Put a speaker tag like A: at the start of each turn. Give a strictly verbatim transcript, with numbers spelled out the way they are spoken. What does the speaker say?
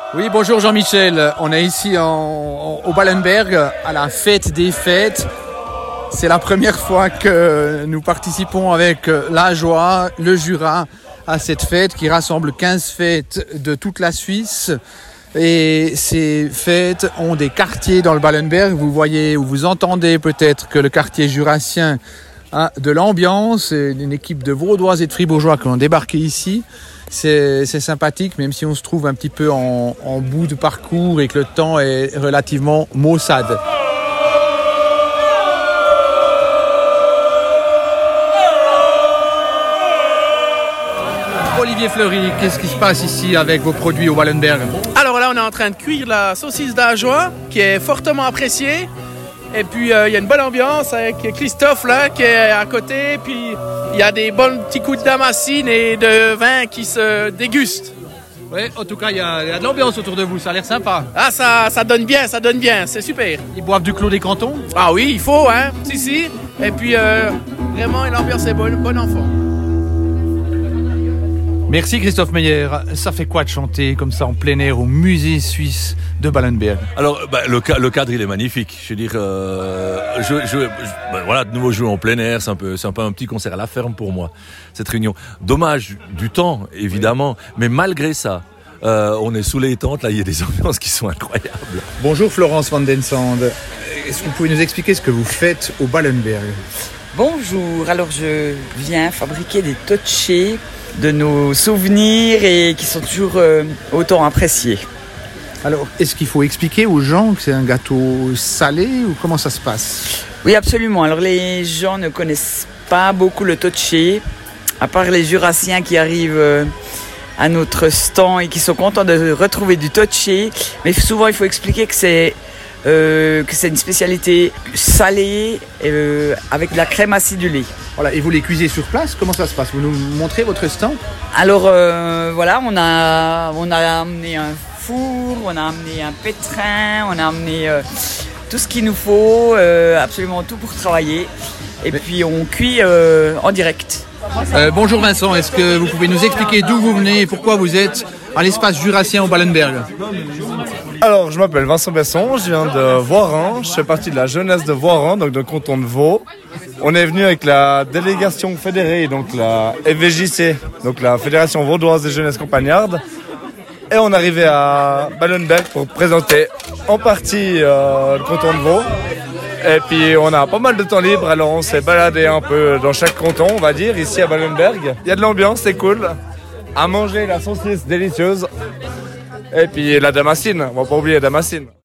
A: Oui, bonjour Jean-Michel. On est ici en, au Ballenberg à la fête des fêtes. C'est la première fois que nous participons avec la Joie, le Jura, à cette fête qui rassemble quinze fêtes de toute la Suisse. Et ces fêtes ont des quartiers dans le Ballenberg. Vous voyez ou vous entendez peut-être que le quartier jurassien a de l'ambiance. Une équipe de Vaudois et de Fribourgeois qui ont débarqué ici. C'est, c'est sympathique, même si on se trouve un petit peu en, en bout de parcours et que le temps est relativement maussade. Olivier Fleury, qu'est-ce qui se passe ici avec vos produits au Ballenberg?
B: Alors là, on est en train de cuire la saucisse d'Ajoie, qui est fortement appréciée. Et puis, euh, il y a une bonne ambiance avec Christophe là, qui est à côté. Puis, il y a des bons petits coups de damascine et de vin qui se dégustent.
A: Oui, en tout cas, il y, y a de l'ambiance autour de vous, ça a l'air sympa.
B: Ah, ça, ça donne bien, ça donne bien, c'est super.
A: Ils boivent du Clos des Cantons?
B: Ah oui, il faut, hein, si, si. Et puis, euh, vraiment, l'ambiance est bonne, bon enfant.
A: Merci Christophe Meyer. Ça fait quoi de chanter comme ça en plein air au musée suisse de Ballenberg?
C: Alors, bah, le, le cadre, il est magnifique. Je veux dire, euh, je, je, je, bah, voilà, de nouveau jouer en plein air, c'est un peu, c'est un peu un petit concert à la ferme pour moi, cette réunion. Dommage du temps, évidemment, mais malgré ça, euh, on est sous les tentes, là, il y a des ambiances qui sont incroyables.
A: Bonjour Florence Van den Sand. Est-ce que vous pouvez nous expliquer ce que vous faites au Ballenberg?
D: Bonjour, alors je viens fabriquer des totchés de nos souvenirs et qui sont toujours euh, autant appréciés.
A: Alors, est-ce qu'il faut expliquer aux gens que c'est un gâteau salé ou comment ça se passe?
D: Oui, absolument. Alors, les gens ne connaissent pas beaucoup le totché, à part les Jurassiens qui arrivent euh, à notre stand et qui sont contents de retrouver du totché. Mais souvent, il faut expliquer que c'est Euh, que c'est une spécialité salée euh, avec de la crème acidulée.
A: Voilà, et vous les cuisez sur place? Comment ça se passe? Vous nous montrez votre stand?
D: Alors euh, voilà, on a, on a amené un four, on a amené un pétrin, on a amené euh, tout ce qu'il nous faut, euh, absolument tout pour travailler. Et Mais... puis on cuit euh, en direct.
A: Euh, bonjour Vincent, est-ce que vous pouvez nous expliquer d'où vous venez et pourquoi vous êtes à l'espace jurassien au Ballenberg?
E: Alors, je m'appelle Vincent Besson, je viens de Voirin, je fais partie de la jeunesse de Voirin, donc de canton de Vaud. On est venu avec la délégation fédérée, donc la F V J C, donc la Fédération Vaudoise des Jeunesses Campagnardes. Et on est arrivé à Ballenberg pour présenter en partie euh, le canton de Vaud. Et puis on a pas mal de temps libre, alors on s'est baladé un peu dans chaque canton, on va dire, ici à Ballenberg. Il y a de l'ambiance, c'est cool. À manger la saucisse délicieuse. Et puis la damascine, on va pas oublier la damascine.